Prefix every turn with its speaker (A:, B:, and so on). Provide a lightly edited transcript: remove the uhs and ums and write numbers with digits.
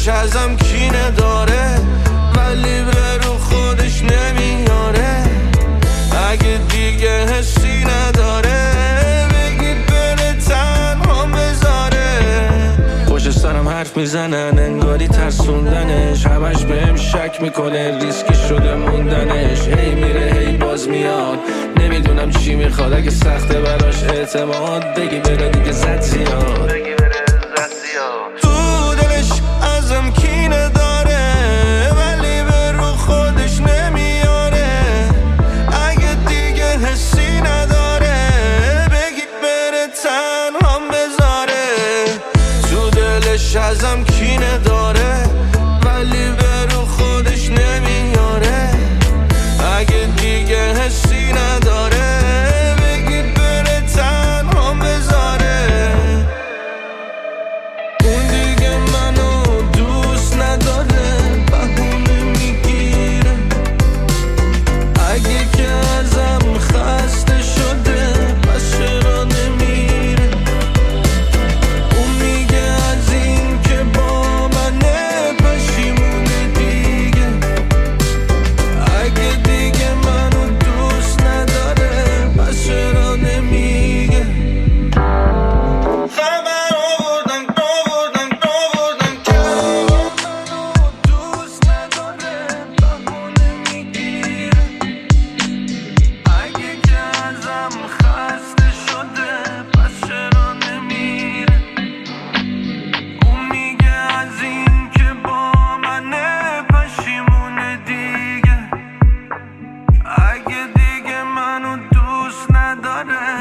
A: دلش ازم کینه داره ولی به رو خودش نمیاره. اگه دیگه حسی نداره بگید بره تنها بذاره. پشت سرم حرف میزنن انگاری ترسوندنش، همش بهم شک میکنه ریسکی شده موندنش. هی میره هی باز میاد نمیدونم چی میخواد. اگه سخته براش اعتماد بگی بره دیگه زد زیاد. تو دلش ازم کینه داره ولی به رو خودش نمیاره. اگه دیگه حسی نداره بگید بره تنها بذاره. تو دلش ازم کینه داره ولی به رو خودش نمیاره. اگه دیگه حسی نداره بگید بره تنها بذاره. اون دیگه منو دوست نداره بهونه میگیره. اگه که ازم خسته شده پس چرا نمیره. اون میگه از این که با منه پشیمونه دیگه. اگه دیگه منو دوست نداره پس چرا نمیگه. خبر آوردن که منو دوست نداره بهونه میگیره. اگه که ازم خسته شده پس چرا نمیره. اون میگه از این که با منه پشیمونه دیگه. اگه دیگه منو دوست نداره